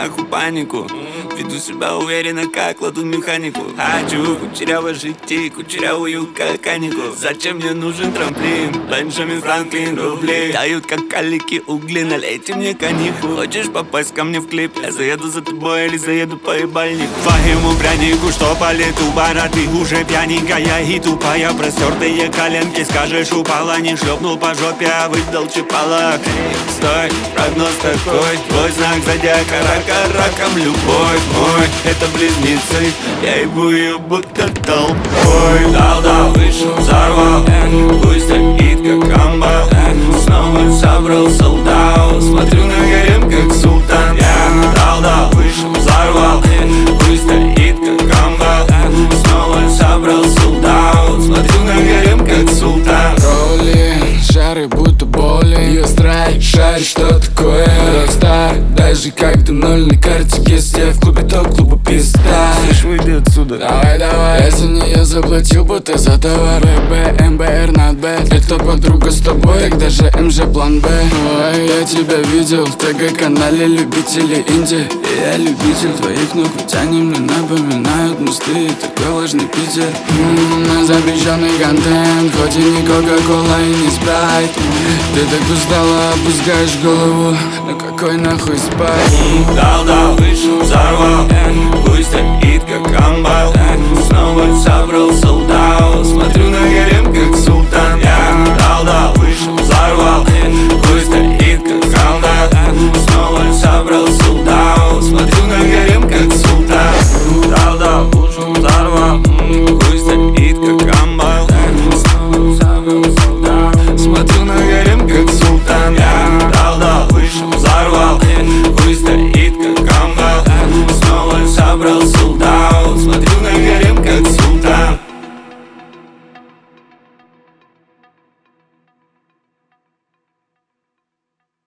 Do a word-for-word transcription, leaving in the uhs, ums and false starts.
нахуй панику. Веду себя уверенно, как ладу механику. Хочу кучеряво жить, кучерявую каканику. Зачем мне нужен трамплин? Бенджамин Франклин, рубли дают как калики угли, налейте мне коньяку. Хочешь попасть ко мне в клип? Я заеду за тобой или заеду по ебальнику. Твоему прянику, что по лету бара, ты уже пьяненькая и тупая. Простертые коленки, скажешь, упала. Не шлепнул по жопе, а выдал чипалак. Стой, прогноз такой, твой знак зодиака, рака, раком любовь мой. Это близнецы, я ебу ее будто толпой. Дал-дал, вышел, взорвал, пусть стоит как амбал. Снова собрал солдат, смотрю на гарем как султан. Я дал-дал, вышел, взорвал, пусть стоит как амбал. Снова собрал солдат, смотрю на гарем как султан. Роллинг, шары будто боли. Ее страйк, шарь, что такое рокстар. Даже когда ноль на карте, если я в клубе, то клубу пизда. Слышь, выйди отсюда. Давай, давай. Я за нее заплатил, будто за товар. ББ, МБР, над Б. Это подруга с тобой, тогда же МЖ план Б. Ой, я тебя видел в ТГ-канале любителей инди. И я любитель твоих ног, ведь они мне напоминают мосты. Такой влажный Питер. М-м, на запрещенный контент, хоть и не Кока-Кола и не Спрайт. Ты так устала, опускаешь голову. Ну какой нахуй спать? Дал-дал, вышел, взорвал, пусть стоит как амбал. Снова собрал солдат, смотрю на гарем как султан. Я дал-дал, вышел, взорвал, пусть стоит как амбал. Снова собрал